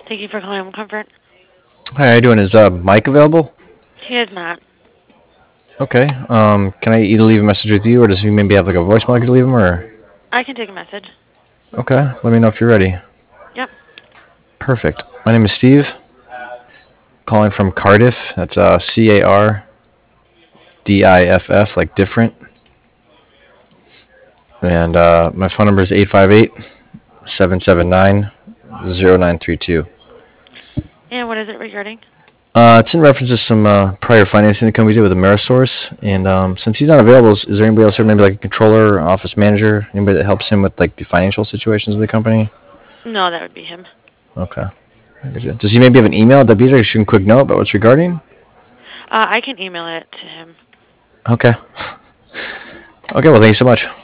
Thank you for calling Home Comfort. Hi, how you doing? Is Mike available? He is not. Okay. Can I either leave a message with you, or does he maybe have like a voicemail I could leave him, or? I can take a message. Okay. Let me know if you're ready. Yep. Perfect. My name is Steve, calling from Cardiff. That's Cardiff, like different. And my phone number is 858-779-0932. And what is it regarding? It's in reference to some prior financing that we did with Amerisource, and since he's not available, is there anybody else here, maybe like a controller, or office manager, anybody that helps him with like the financial situations of the company? No, that would be him. Okay. Does he maybe have an email? That'd be easier. Shoot a quick note about what's regarding. I can email it to him. Okay. Okay. Well, thank you so much.